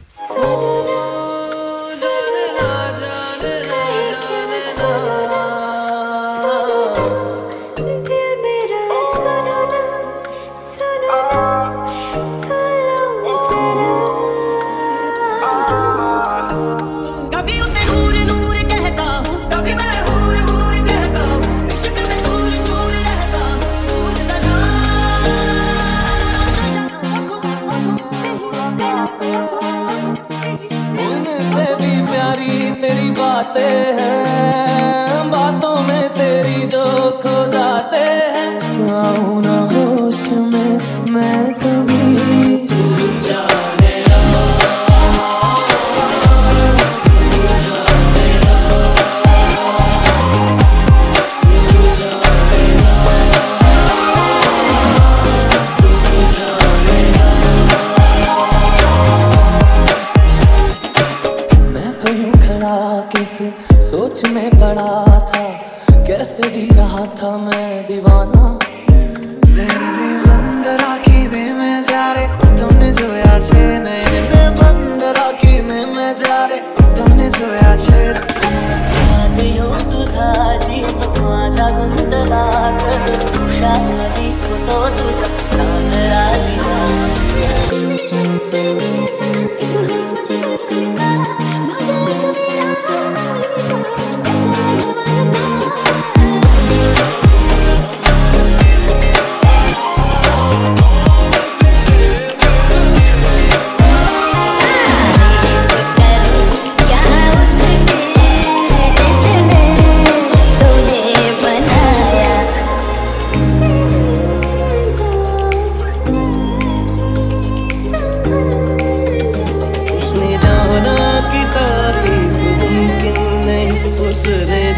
जाने ना जाने ना जाने ना दिल मेरा सुनो ना सुनो ना सुन लो जरा। कभी उसे नूर नूर कहता हूँ, कभी मैं हूर हूर कहता हूँ, इश्क में चूर चूर रहता हूँ, दूर न जा आँखों आँखों नहीं तेरा आँखों आँखों नहीं। उनसे भी प्यारी तेरी बातें हैं, बातों में तेरी जो खो जाते हैं। आऊं ना होश में मैं कभी किस सोच में पड़ा था, कैसे जी रहा था मैं दीवाना। नैने बंद राखी ने मैं जा रे तुमने जोया छे, नैने बंद राखी ने मैं जा रे तुमने जोया छे। साजयो तुझा जीव माझा गुंतला कर, उषा खाली फोटो तुझा चांदरा दिला। उसने जाना कि तारीफ मुमकिन नहीं, उसने